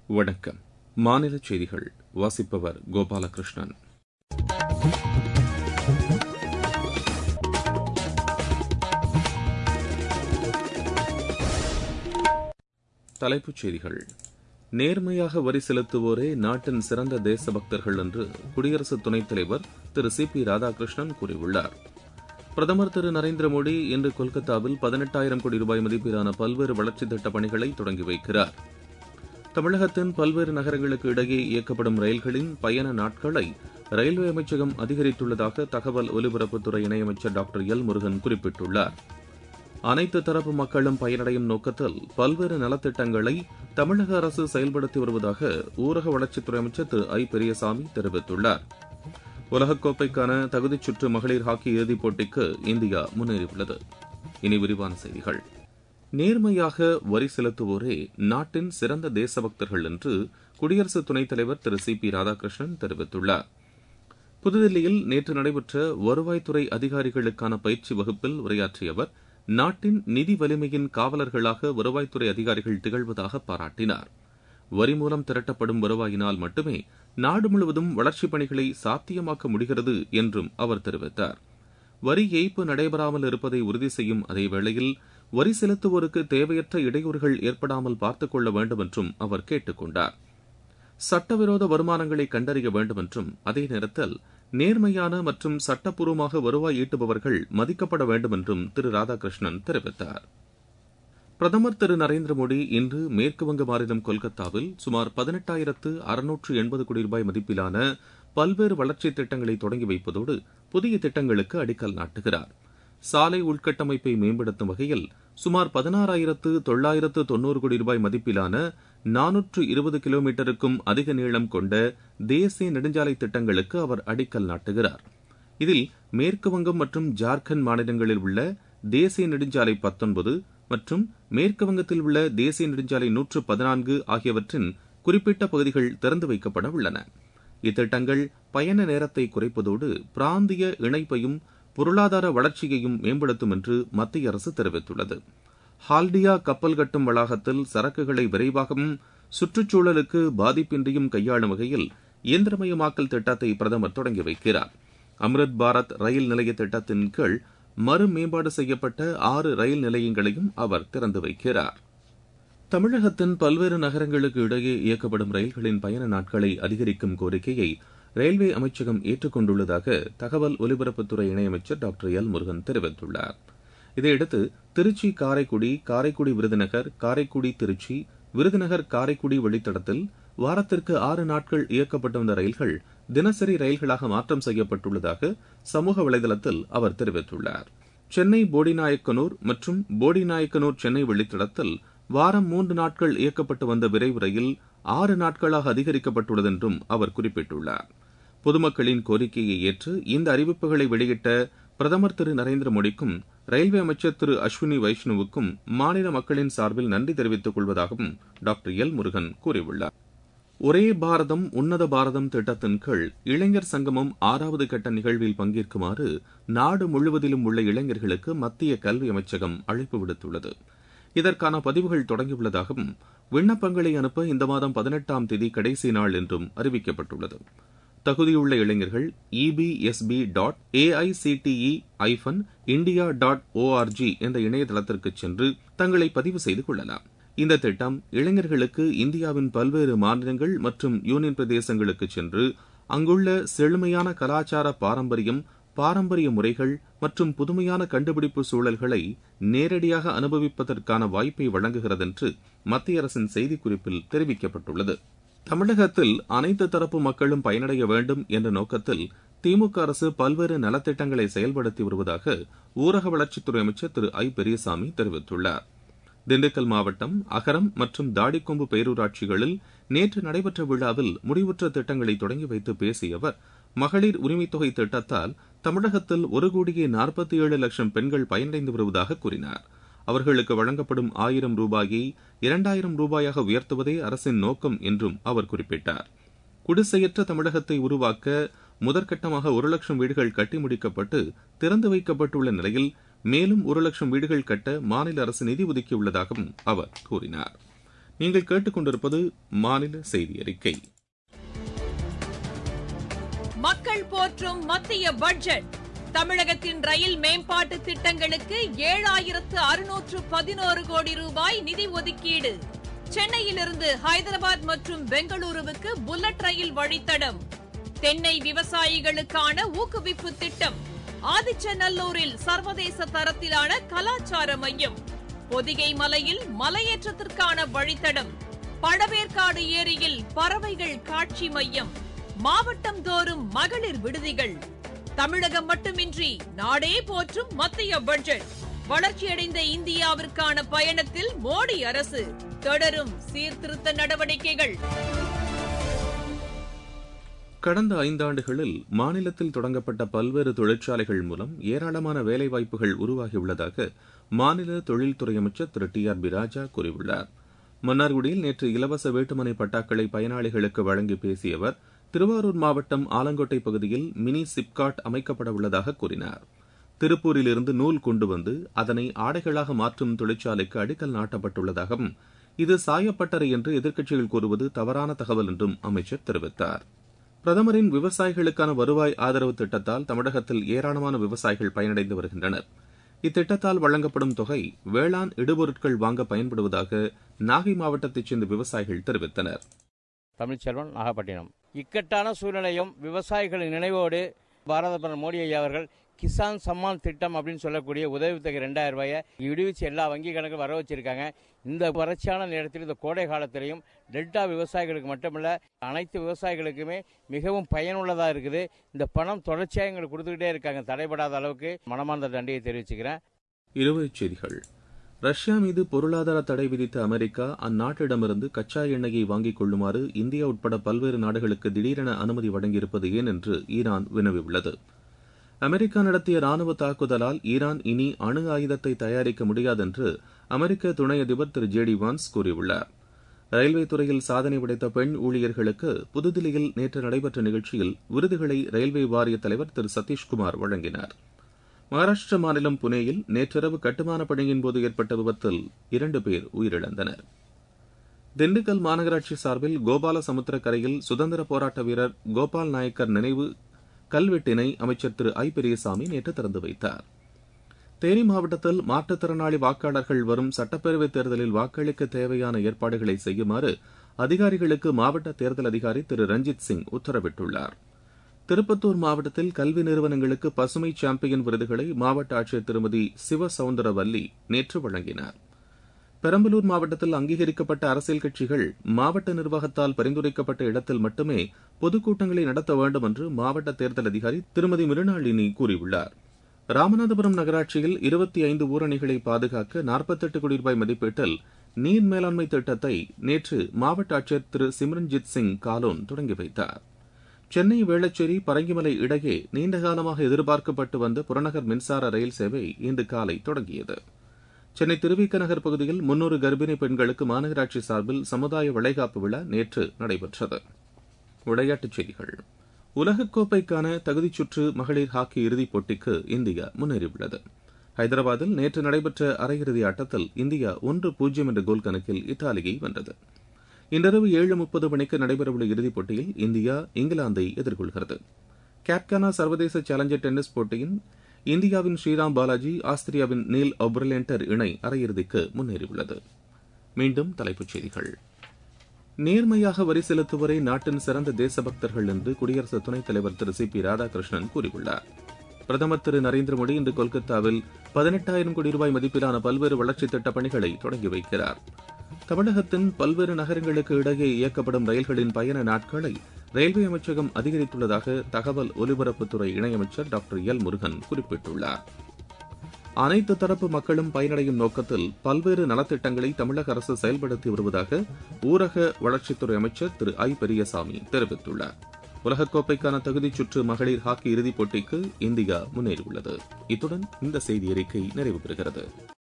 வணக்கம். மாநில செய்திகள் வாசிப்பவர் கோபாலகிருஷ்ணன். தலைப்புச் செய்திகள். நேர்மையாக வரி செலுத்துவோரே நாட்டின் சிறந்த தேசபக்தர்கள் என்று குடியரசு துணைத் தலைவர் திரு சி.பி. ராதாகிருஷ்ணன் கூறியுள்ளார். பிரதமர் திரு நரேந்திர மோடி இன்று கொல்கத்தாவில் 18,000 கோடி ரூபாய் மதிப்பிலான பல்வேறு வளர்ச்சித் திட்டப் பணிகளை தொடங்கி வைக்கிறார். தமிழகத்தின் பல்வேறு நகரங்களுக்கு இடையே இயக்கப்படும் ரயில்களின் பயண நாட்களை ரயில்வே அமைச்சகம் அதிகரித்துள்ளதாக தகவல் ஒலிபரப்புத்துறை இணையமைச்சர் டாக்டர் எல். முருகன் குறிப்பிட்டுள்ளார். அனைத்து தரப்பு மக்களும் பயனடையும் நோக்கத்தில் பல்வேறு நலத்திட்டங்களை தமிழக அரசு செயல்படுத்தி வருவதாக ஊரக வளர்ச்சித்துறை அமைச்சர் திரு ஐ. பெரியசாமி தெரிவித்துள்ளார். உலகக்கோப்பைக்கான தகுதிச் சுற்று மகளிர் ஹாக்கி இறுதிப் போட்டிக்கு இந்தியா முன்னேறியுள்ளது. இனி விரிவான செய்திகள். நேர்மையாக வரி செலுத்துவோரே நாட்டின் சிறந்த தேசபக்தர்கள் என்று குடியரசு துணைத் தலைவர் திரு சி.பி. ராதாகிருஷ்ணன் தெரிவித்துள்ளார். புதுதில்லியில் நேற்று நடைபெற்ற வருவாய்த்துறை அதிகாரிகளுக்கான பயிற்சி வகுப்பில் உரையாற்றிய அவர், நாட்டின் நிதி வலிமையின் காவலர்களாக வருவாய்த்துறை அதிகாரிகள் திகழ்வதாக பாராட்டினார். வரி மூலம் திரட்டப்படும் வருவாயினால் மட்டுமே நாடு முழுவதும் வளர்ச்சிப் பணிகளை சாத்தியமாக்க முடிகிறது என்றும் அவர் தெரிவித்தார். வரி ஏய்ப்பு நடைபெறாமல் இருப்பதை உறுதி செய்யும் அதேவேளையில் வரி செலுத்துவோருக்கு தேவையற்ற இடையூறுகள் ஏற்படாமல் பார்த்துக் கொள்ள வேண்டும் என்றும் அவர் கேட்டுக் கொண்டார். சட்டவிரோத வருமானங்களை கண்டறிய வேண்டும் என்றும் அதே நேரத்தில் நேர்மையான மற்றும் சட்டப்பூர்வமாக வருவாய் ஈட்டுபவர்கள் மதிக்கப்பட வேண்டும் என்றும் திரு ராதாகிருஷ்ணன் தெரிவித்தார். பிரதமர் திரு நரேந்திர மோடி இன்று மேற்குவங்க மாநிலம் கொல்கத்தாவில் சுமார் 18,680 கோடி ரூபாய் மதிப்பிலான பல்வேறு வளர்ச்சித் திட்டங்களை தொடங்கி வைப்பதோடு புதிய திட்டங்களுக்கு அடிக்கல் நாட்டுகிறார். சாலை உள்கட்டமைப்பை மேம்படுத்தும் வகையில் சுமார் 16,990 கோடி ரூபாய் மதிப்பிலான 420 கிலோமீட்டருக்கும் அதிக நீளம் கொண்ட தேசிய நெடுஞ்சாலை திட்டங்களுக்கு அவர் அடிக்கல் நாட்டுகிறார். இதில் மேற்குவங்கம் மற்றும் ஜார்க்கண்ட் மாநிலங்களில் உள்ள தேசிய நெடுஞ்சாலை 19 மற்றும் மேற்குவங்கத்தில் உள்ள தேசிய நெடுஞ்சாலை 114 ஆகியவற்றின் குறிப்பிட்ட பகுதிகள் திறந்து வைக்கப்பட உள்ளன. இத்திட்டங்கள் பயண நேரத்தை குறைப்பதோடு பிராந்திய இணைப்பையும் பொருளாதார வளர்ச்சியையும் மேம்படுத்தும் என்று மத்திய அரசு தெரிவித்துள்ளது. ஹால்டியா கப்பல் கட்டும் வளாகத்தில் சரக்குகளை விரைவாகவும் சுற்றுச்சூழலுக்கு பாதிப்பின்றியும் கையாளும் வகையில் இயந்திரமயமாக்கல் திட்டத்தை பிரதமர் தொடங்கி வைக்கிறார். அம்ருத் பாரத் ரயில் நிலைய திட்டத்தின் கீழ் மறு மேம்பாடு செய்யப்பட்ட 6 ரயில் நிலையங்களையும் அவர் திறந்து வைக்கிறார். தமிழகத்தின் பல்வேறு நகரங்களுக்கு இடையே இயக்கப்படும் ரயில்களின் பயண நாட்களை அதிகரிக்கும் கோரிக்கையை ரயில்வே அமைச்சகம் ஏற்றுக் கொண்டுள்ளதாக தகவல் ஒலிபரப்புத்துறை இணையமைச்சர் டாக்டர் எல். முருகன் தெரிவித்துள்ளார். இதையடுத்து திருச்சி காரைக்குடி, காரைக்குடி விருதுநகர், காரைக்குடி திருச்சி, விருதுநகர் காரைக்குடி வழித்தடத்தில் வாரத்திற்கு 6 நாட்கள் இயக்கப்பட்டு வந்த ரயில்கள் தினசரி ரயில்களாக மாற்றம் செய்யப்பட்டுள்ளதாக சமூக வலைதளத்தில் அவர் தெரிவித்துள்ளார். சென்னை போடிநாயக்கனூர் மற்றும் போடிநாயக்கனூர் சென்னை வழித்தடத்தில் வாரம் 3 நாட்கள் இயக்கப்பட்டு வந்த விரைவு ரயில் 6 நாட்களாக அதிகரிக்கப்பட்டுள்ளது என்றும் அவர் குறிப்பிட்டுள்ளார். பொதுமக்களின் கோரிக்கையை ஏற்று இந்த அறிவிப்புகளை வெளியிட்ட பிரதமர் திரு நரேந்திர மோடிக்கும் ரயில்வே அமைச்சர் திரு அஸ்வினி வைஷ்ணவுக்கும் மாநில மக்களின் சார்பில் நன்றி தெரிவித்துக் கொள்வதாகவும் டாக்டர் எல். முருகன் கூறியுள்ளார். ஒரே பாரதம் உன்னத பாரதம் திட்டத்தின் கீழ் இளைஞர் சங்கமம் 6வது கட்ட நிகழ்வில் பங்கேற்குமாறு நாடு முழுவதிலும் உள்ள இளைஞர்களுக்கு மத்திய கல்வி அமைச்சகம் அழைப்பு விடுத்துள்ளது. இதற்கான பதிவுகள் தொடங்கியுள்ளதாகவும் விண்ணப்பங்களை அனுப்ப இந்த மாதம் 18ஆம் தேதி கடைசி நாள் என்றும் அறிவிக்கப்பட்டுள்ளது. தகுதியுள்ள இளைஞர்கள் ebsb.aicte-india.org என்ற இணையதளத்திற்கு சென்று தங்களை பதிவு செய்து கொள்ளலாம். இந்த திட்டம் இளைஞர்களுக்கு இந்தியாவின் பல்வேறு மாநிலங்கள் மற்றும் யூனியன் பிரதேசங்களுக்கு சென்று அங்குள்ள செழுமையான கலாச்சார பாரம்பரியம், பாரம்பரிய முறைகள் மற்றும் புதுமையான கண்டுபிடிப்பு சூழல்களை நேரடியாக அனுபவிப்பதற்கான வாய்ப்பை வழங்குகிறது என்று மத்திய அரசின் செய்திக்குறிப்பில் தெரிவிக்கப்பட்டுள்ளது. தமிழகத்தில் அனைத்து தரப்பு மக்களும் பயனடைய வேண்டும் என்ற நோக்கத்தில் திமுக அரசு பல்வேறு நலத்திட்டங்களை செயல்படுத்தி வருவதாக ஊரக வளர்ச்சித்துறை அமைச்சர் திரு ஐ. பெரியசாமி தெரிவித்துள்ளார். திண்டுக்கல் மாவட்டம் அகரம் மற்றும் தாடிக்கொம்பு பேரூராட்சிகளில் நேற்று நடைபெற்ற விழாவில் முடிவுற்ற திட்டங்களை தொடங்கி வைத்து பேசிய அவர், மகளிர் உரிமைத் தொகை திட்டத்தால் தமிழகத்தில் 1,47,00,000 பெண்கள் பயனடைந்து வருவதாக கூறினார். அவர்களுக்கு வழங்கப்படும் 1,000 ரூபாயை 2,000 ரூபாயாக உயர்த்துவதே அரசின் நோக்கம் என்றும் அவர் குறிப்பிட்டார். குடிசையற்ற தமிழகத்தை உருவாக்க முதற்கட்டமாக 1,00,000 வீடுகள் கட்டி முடிக்கப்பட்டு திறந்து வைக்கப்பட்டுள்ள நிலையில் மேலும் 1,00,000 வீடுகள் கட்ட மாநில அரசு நிதி ஒதுக்கியுள்ளதாகவும் அவர் கூறினார். நீங்கள் கேட்டுக்கொண்டிருப்பது மாநில செய்தி அறிக்கை. மக்கள் போற்றும் மத்திய பட்ஜெட். தமிழகத்தின் ரயில் மேம்பாட்டு திட்டங்களுக்கு 7611 கோடி ரூபாய் நிதி ஒதுக்கீடு. சென்னையிலிருந்து ஹைதராபாத் மற்றும் பெங்களூருவுக்கு புல்லட் ரயில் வழித்தடம். தென்னை விவசாயிகளுக்கான ஊக்குவிப்பு திட்டம். ஆதிச்சநல்லூரில் சர்வதேச தரத்திலான கலாச்சார மையம். பொதிகை மலையில் மலையேற்றத்திற்கான வழித்தடம். பழவேற்காடு ஏரியில் பறவைகள் காட்சி மையம். மாவட்டம் தோறும் மகளிர் விடுதிகள். தமிழகம் மட்டுமின்றி நாடே போற்றும் மத்திய பட்ஜெட். வளர்ச்சியடைந்த இந்தியாவிற்கான பயணத்தில் மோடி அரசு தொடரும் சீர்திருத்த நடவடிக்கைகள். கடந்த 5 ஆண்டுகளில் மாநிலத்தில் தொடங்கப்பட்ட பல்வேறு தொழிற்சாலைகள் மூலம் ஏராளமான வேலைவாய்ப்புகள் உருவாகியுள்ளதாக மாநில தொழில்துறை அமைச்சர் திரு டி.ஆர்.பி. ராஜா கூறியுள்ளார். மன்னார்குடியில் நேற்று இலவச வீட்டுமனை பட்டாக்களை பயனாளிகளுக்கு வழங்கி பேசிய அவர், திருவாரூர் மாவட்டம் ஆலங்கோட்டை பகுதியில் மினி சிப்காட் அமைக்கப்பட உள்ளதாக கூறினார். திருப்பூரிலிருந்து நூல் கொண்டு வந்து அதனை ஆடைகளாக மாற்றும் தொழிற்சாலைக்கு அடிக்கல் நாட்டப்பட்டுள்ளதாகவும், இது சாயப்பட்டறை என்று எதிர்க்கட்சிகள் கூறுவது தவறான தகவல் என்றும் அமைச்சர் தெரிவித்தார். பிரதமரின் விவசாயிகளுக்கான வருவாய் ஆதரவு திட்டத்தால் தமிழகத்தில் ஏராளமான விவசாயிகள் பயனடைந்து வருகின்றனர். இத்திட்டத்தால் வழங்கப்படும் தொகை வேளாண் இடுபொருட்கள் வாங்க பயன்படுவதாக நாகை மாவட்டத்தைச் சேர்ந்த விவசாயிகள் தெரிவித்தனர். தமிழ்ச்செல்வன், நாகப்பட்டினம். இக்கட்டான சூழ்நிலையும் விவசாயிகளின் நினைவோடு பாரத பிரதமர் மோடி ஐயா அவர்கள் கிசான் சம்மான் திட்டம் அப்படின்னு சொல்லக்கூடிய உதவித்தொகை 2000 ரூபாயை விடுவிச்சு எல்லா வங்கி கணக்கு வர வச்சிருக்காங்க. இந்த வறட்சியான நேரத்தில், இந்த கோடை காலத்திலையும் டெல்டா விவசாயிகளுக்கு மட்டுமல்ல அனைத்து விவசாயிகளுக்குமே மிகவும் பயனுள்ளதாக இருக்குது. இந்த பணம் தொடர்ச்சியாக எங்களுக்கு கொடுத்துக்கிட்டே இருக்காங்க, தடைபடாத அளவுக்கு. மனமார்ந்த நன்றியை தெரிவிச்சுக்கிறேன். இருவரிச் செய்திகள். ரஷ்யா மீது பொருளாதார தடை விதித்த அமெரிக்கா அந்நாட்டிடமிருந்து கச்சா எண்ணெயை வாங்கிக் கொள்ளுமாறு இந்தியா உட்பட பல்வேறு நாடுகளுக்கு திடீரென அனுமதி வழங்கியிருப்பது ஏன் என்று ஈரான் வினவியுள்ளது. அமெரிக்கா நடத்திய ராணுவ தாக்குதலால் ஈரான் இனி அணு ஆயுதத்தை தயாரிக்க முடியாது என்று அமெரிக்க துணை அதிபர் திரு ஜே டி வான்ஸ் கூறியுள்ளார். ரயில்வே துறையில் சாதனை படைத்த பெண் ஊழியர்களுக்கு புதுதில்லியில் நேற்று நடைபெற்ற நிகழ்ச்சியில் விருதுகளை ரயில்வே வாரிய தலைவர் திரு சதீஷ்குமார் வழங்கினார். மகாராஷ்டிர மாநிலம் புனேயில் நேற்றிரவு கட்டுமான பணியின் போது ஏற்பட்ட விபத்தில் 2 பேர் உயிரிழந்தனர். திண்டுக்கல் மாநகராட்சி சார்பில் கோபால சமுத்திரக்கரையில் சுதந்திர போராட்ட வீரர் கோபால் நாயக்கர் நினைவு கல்வெட்டினை அமைச்சர் திரு ஐ. பெரியசாமி நேற்று திறந்து வைத்தார். தேனி மாவட்டத்தில் மாற்றுத்திறனாளி வாக்காளர்கள் வரும் சட்டப்பேரவைத் தேர்தலில் வாக்களிக்க தேவையான ஏற்பாடுகளை செய்யுமாறு அதிகாரிகளுக்கு மாவட்ட தேர்தல் அதிகாரி திரு ரஞ்சித் சிங் உத்தரவிட்டுள்ளார். திருப்பத்தூர் மாவட்டத்தில் கல்வி நிறுவனங்களுக்கு பசுமை சாம்பியன் விருதுகளை மாவட்ட ஆட்சியர் திருமதி சிவசவுந்தரவல்லி நேற்று வழங்கினார். பெரம்பலூர் மாவட்டத்தில் அங்கீகரிக்கப்பட்ட அரசியல் கட்சிகள் மாவட்ட நிர்வாகத்தால் பரிந்துரைக்கப்பட்ட இடத்தில் மட்டுமே பொதுக்கூட்டங்களை நடத்த வேண்டும் என்று மாவட்ட தேர்தல் அதிகாரி திருமதி மிருணாளினி கூறியுள்ளார். ராமநாதபுரம் நகராட்சியில் 25 ஊரணிகளை பாதுகாக்க 48 கோடி ரூபாய் மதிப்பீட்டில் நீர் மேலாண்மை திட்டத்தை நேற்று மாவட்ட ஆட்சியர் திரு சிம்ரன்ஜித் சிங் காலோன் தொடங்கி வைத்தார். சென்னை வேளச்சேரி பரங்கிமலை இடையே நீண்டகாலமாக எதிர்பார்க்கப்பட்டு வந்த புறநகர் மின்சார ரயில் சேவை இன்று காலை தொடங்கியது. சென்னை திருவிக நகர் பகுதியில் 300 கர்ப்பிணி பெண்களுக்கு மாநகராட்சி சார்பில் சமுதாய வளைகாப்பு விழா நேற்று நடைபெற்றது. விளையாட்டுச் செய்திகள். உலகக்கோப்பைக்கான தகுதிச் சுற்று மகளிர் ஹாக்கி இறுதிப் போட்டிக்கு இந்தியா முன்னேறியுள்ளது. ஹைதராபாத்தில் நேற்று நடைபெற்ற அரையிறுதி ஆட்டத்தில் இந்தியா 1-0 என்ற கோல் கணக்கில் இத்தாலியை வென்றது. இன்றிரவு 7:30 மணிக்கு நடைபெறவுள்ள இறுதிப் போட்டியில் இந்தியா இங்கிலாந்தை எதிர்கொள்கிறது. கேப்கானா சர்வதேச சேலஞ்சர் டென்னிஸ் போட்டியின் இந்தியாவின் ஸ்ரீராம் பாலாஜி, ஆஸ்திரியாவின் நீல் ஒப்ரலேண்டர் இணை அரையிறுதிக்கு முன்னேறியுள்ளது. மீண்டும் தலைப்புச் செய்திகள். நேர்மையாக வரி செலுத்துவோரே நாட்டின் சிறந்த தேசபக்தர்கள் என்று குடியரசு துணைத் தலைவர் திரு சி. பி. ராதாகிருஷ்ணன் கூறியுள்ளார். பிரதமர் திரு நரேந்திர மோடி இன்று கொல்கத்தாவில் 18,000 கோடி ரூபாய் மதிப்பிலான பல்வேறு வளர்ச்சித் திட்டப் பணிகளை தொடங்கி வைக்கிறார். தமிழகத்தின் பல்வேறு நகரங்களுக்கு இடையே இயக்கப்படும் ரயில்களின் பயண நாட்களை ரயில்வே அமைச்சகம் அதிகரித்துள்ளதாக தகவல் ஒலிபரப்புத்துறை இணையமைச்சர் டாக்டர் எல். முருகன் குறிப்பிட்டுள்ளார். அனைத்து தரப்பு மக்களும் பயனடையும் நோக்கத்தில் பல்வேறு நலத்திட்டங்களை தமிழக அரசு செயல்படுத்தி வருவதாக ஊரக வளர்ச்சித்துறை அமைச்சர் திரு ஐ. பெரியசாமி தெரிவித்துள்ளார். உலகக்கோப்பைக்கான தகுதிச் சுற்று மகளிர் ஹாக்கி இறுதிப் போட்டிக்கு இந்தியா முன்னேறியுள்ளது. இத்துடன் இந்த செய்தி அறிக்கை நிறைவு பெறுகிறது.